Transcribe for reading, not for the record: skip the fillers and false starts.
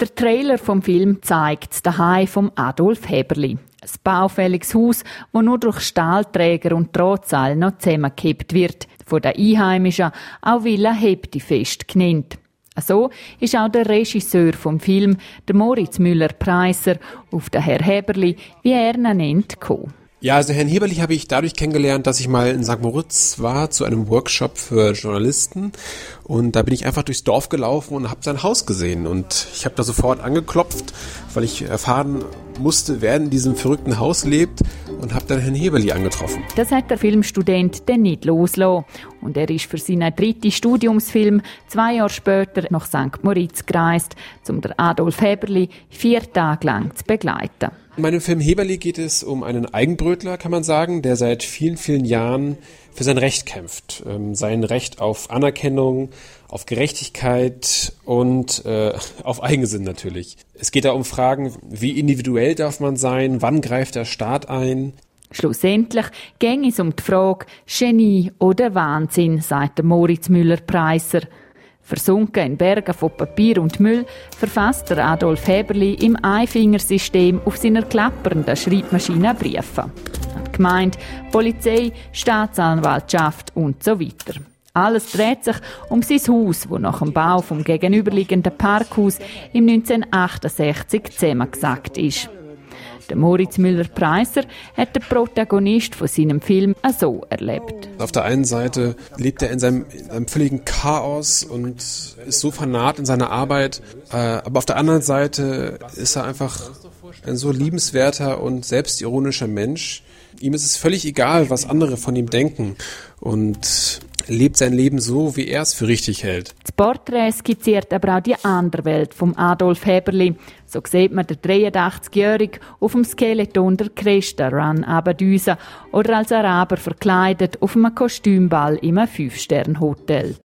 Der Trailer vom Film zeigt das Zuhause von Adolf Häberli. Ein baufälliges Haus, das nur durch Stahlträger und Drahtseile noch zusammengehebt wird. Von den Einheimischen auch Villa Hebdifest genannt. So ist auch der Regisseur vom Film, der Moritz Müller-Preiser, auf den Herr Häberli, wie er ihn nennt, gekommen. Ja, also Herrn Häberli habe ich dadurch kennengelernt, dass ich mal in St. Moritz war zu einem Workshop für Journalisten und da bin ich einfach durchs Dorf gelaufen und habe sein Haus gesehen und ich habe da sofort angeklopft, weil ich erfahren musste, wer in diesem verrückten Haus lebt und habe dann Herrn Häberli angetroffen. Das hat der Filmstudent dann nicht losgelassen und er ist für seinen dritten Studiumsfilm 2 Jahre später nach St. Moritz gereist, um den Adolf Häberli 4 Tage lang zu begleiten. In meinem Film Häberli geht es um einen Eigenbrötler, kann man sagen, der seit vielen, vielen Jahren für sein Recht kämpft. Sein Recht auf Anerkennung, auf Gerechtigkeit und auf Eigensinn natürlich. Es geht da um Fragen, wie individuell darf man sein, wann greift der Staat ein. Schlussendlich ging es um die Frage Genie oder Wahnsinn, sagt der Moritz Müller-Preiser. Versunken in Bergen von Papier und Müll verfasst der Adolf Häberli im Einfingersystem auf seiner klappernden Schreibmaschine Briefe. An die Gemeinde, Polizei, Staatsanwaltschaft und so weiter. Alles dreht sich um sein Haus, das nach dem Bau vom gegenüberliegenden Parkhaus im 1968 zusammengesackt ist. Der Moritz Müller-Preiser hat den Protagonist von seinem Film so erlebt. Auf der einen Seite lebt er in einem völligen Chaos und ist so vernarrt in seiner Arbeit. Aber auf der anderen Seite ist er einfach ein so liebenswerter und selbstironischer Mensch. Ihm ist es völlig egal, was andere von ihm denken. Und lebt sein Leben so, wie er es für richtig hält. Das Porträt skizziert aber auch die andere Welt vom Adolf Häberli. So sieht man den 83-Jährigen auf dem Skeleton der Cresta Run abdüsen oder als Araber verkleidet auf einem Kostümball in einem 5-Sterne-Hotel.